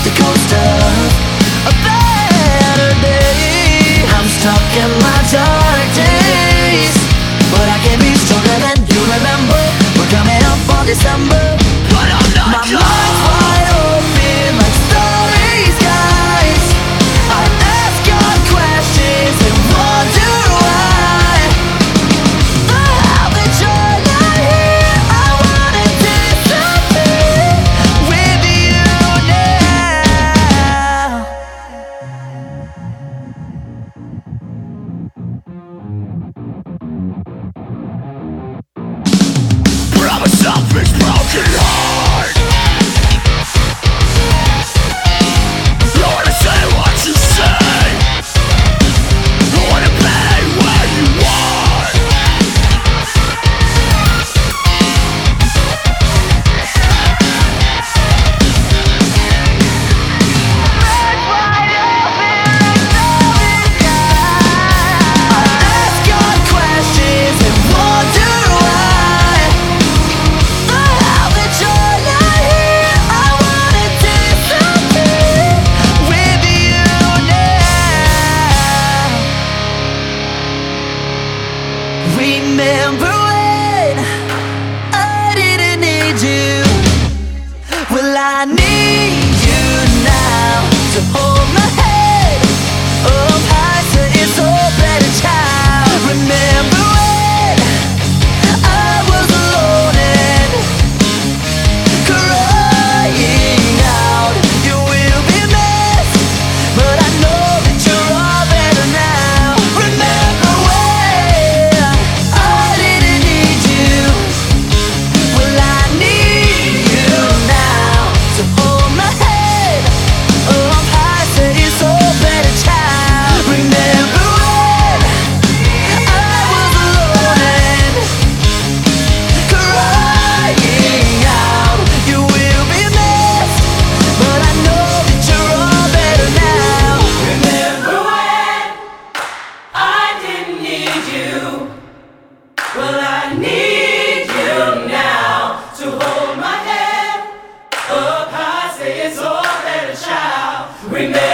the ghost of a better day. I'm stuck in my dark days, but I can be stronger than you. Remember, we're coming up on December, but I'm not. My mind's wide open like starry skies. I ask God questions and wonder why. How that you're not here, I wanna disappear with you now. But I'm a selfish, broken heart. I wanna say what you say. I wanna be where you are. Ask God questions and wonder why. How that you're not here, I wanna disappear with you now. Remember when I didn't need you? Well, I need you now to hold my head up high so it's all better child. Remember when I was alone and crying out? You will be missed, but I know that you're all better now. Remember when I didn't need you? Well, I need you now to hold my head up high so it's all better child. Remember when I was alone and crying out? You will be missed, but I know that you're all better now. Remember when I didn't need you? Well, I need you now to hold my head up high, say it's all better, child. Remember